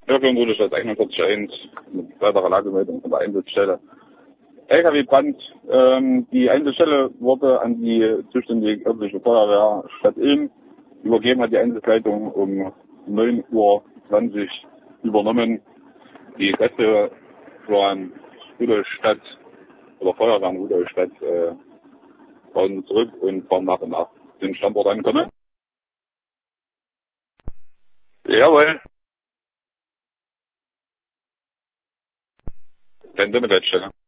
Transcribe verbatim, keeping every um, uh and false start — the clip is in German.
Ja, für uns das einundvierzig eins mit weiterer Lagemeldung von der Einsatzstelle. L K W-Brand. Ähm, die Einsatzstelle wurde an die zuständige örtliche Feuerwehr Stadt Ilm übergeben, hat die Einsatzleitung um neun Uhr zwanzig übernommen. Die Gäste waren Rudolstadt oder Feuerwehr Rudolstadt äh, fahren zurück und fahren nach und nach den Standort ankommen. Jawohl. Sendemitleitstelle.